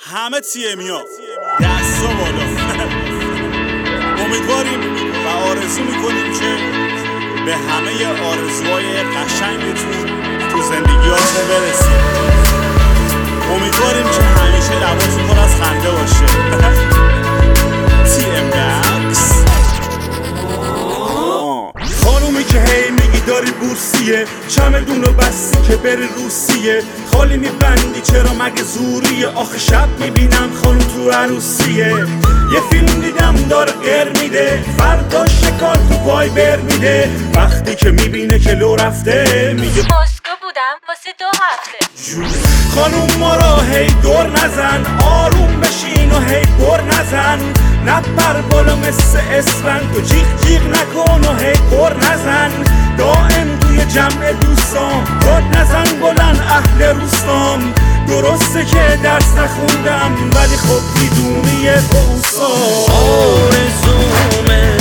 همه TMیا دستا بالا. امیدواریم و آرزو میکنیم که به همه آرزوهای قشنگتون تو زندگیاتون برسید. امیدواریم که همیشه لباتون پر از خنده باشه. TM Max. خانومی که هی میگی داری بورسیه، چمدونو بستی که بری روسیه، خالی میبندی چرا مگه زوریه؟ آخه شب میبینم خانوم تو عروسیه. یه فیلم دیدم داره غیر میده، فردا شکار تو وایبر میده، وقتی که میبینه که لو رفته میگه مسکو بودم واسه 2 هفته. خانوم ما را هی دور نزن، آروم بشین و هی بر نزن، نپر بالا مثل اسفند و جیغ جیغ نکن و هی بر نزن، دائم توی جمع دوستام داد نزن بلند اهل روستام. درسته که درس نخوندم ولی خب میدونی بوسا آرزومه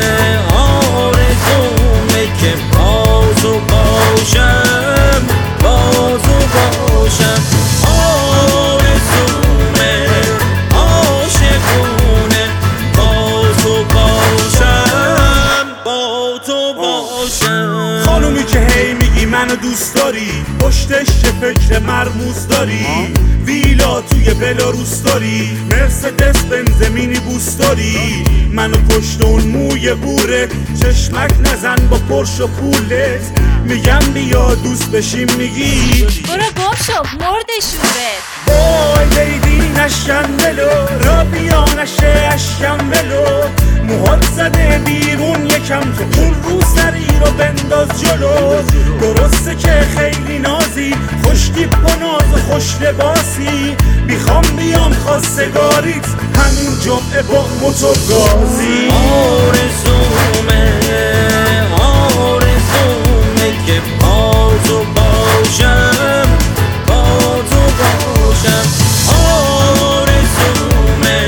که بازو باشم، بازو باشم. آرزومه عاشقونه بازو باشم، با تو باشم. خانومی که هی میگی منو دوست داری، پشتش چه فکر مرموز داری، ویلا توی بلاروس داری، مرسدس بنز مینی بوس داری، منو پشت اون موی بورت، چشمک نزن با پرش و پولت، میگم بیا دوست بشیم میگی برو گم شو مرد شورت. وای بیبی نشکن ولو، را بیا نشه اشکم ولو، موهات زده بیرون یکم تو اون رو سری رو بنداز جلو. درسته که خیلی نازی، خوش دیپ و ناز و خوش لباسی، میخوام بیام خواستگاریت همین جمعه با موتور گازی. آرزومه که بازو باشم، بازو باشم. آرزومه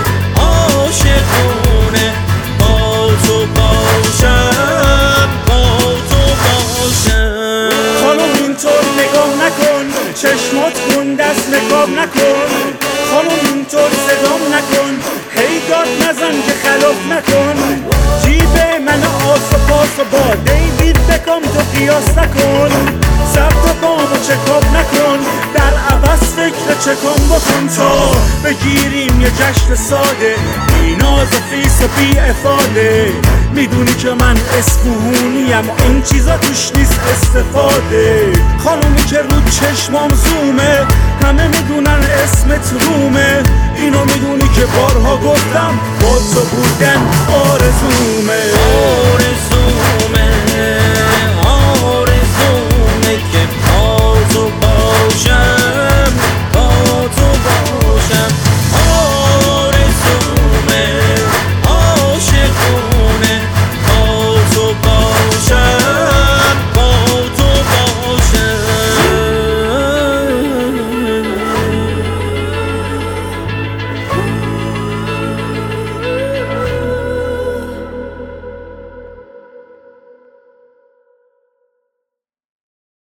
عاشقونه بازو باشم، بازو باشم. خانم اینطور نگاه نکن، چشمات کن دست نگاه نکن، خانم اینطور صدام نکن، هی داد نزن که خلاف نکن، جیب من آس و پاس و با دیوید بکام تو قیاس نکن، سر تا بامو چکاب نکن، در عوض فکر چکام بکن تا بگیریم یه جشن ساده، بی ناز و فیس و بی افاده. میدونی که من اسفهونیم، این چیزا توش نیست استفاده. خانومی که رو چشمام زومه، همه میدونن اسمت رومه، اینو میدونی که بارها گفتم با تو بودن آرزومه. آرزومه